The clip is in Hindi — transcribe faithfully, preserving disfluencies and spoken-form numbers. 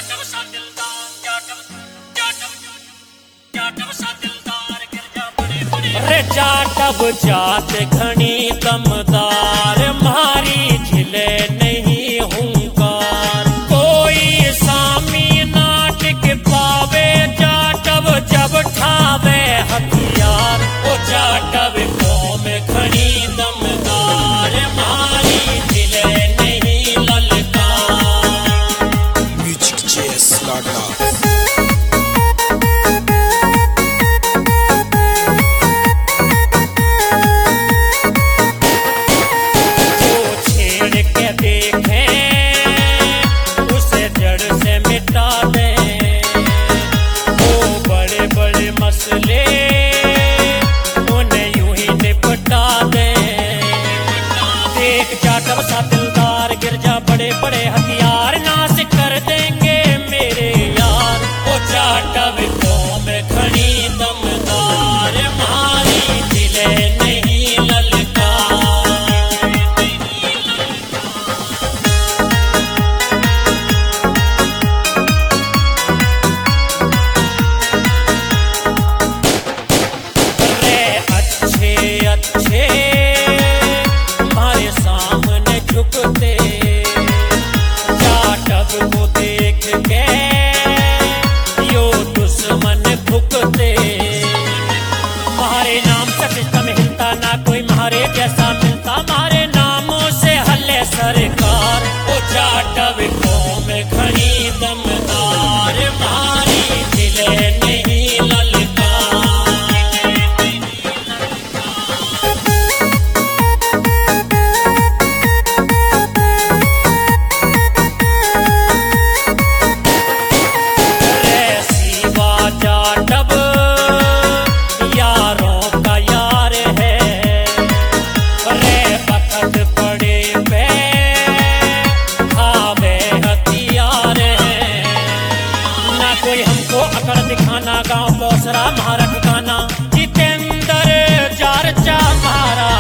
जाटव सा दिलदार जाटव जाटव जाटव सा दिलदार गिरजा बड़े बड़े रे जाटव जात घनी दमदार मारी झिले नहीं हुंकार कोई सामी नाटक पावे जाटव जब ठावे हथियार ओ जाटव कौम घनी दमदार मारी झिले नहीं ललकार म्यूजिक चेस लाडला जाटव सा दिलदार गिरजा बड़े बड़े हथियार नाश कर देंगे मेरे यार ओ जाटव कौम घनी दमदार मारी दिले नहीं ललकार रे अच्छे अच्छे झुकते जाटव को देख के यो दुश्मन भुकते हमारे नाम से सिस्टम हिलता ना कोई हमारे जैसा मिलता हमारे नामों से हल्ले सरकार ओ जाटव कौम घनी दमदार मारी दिले नहीं ललकार दिखाना गांव बौसरा हमारा ठिकाना जितेंद्र जारचा हमारा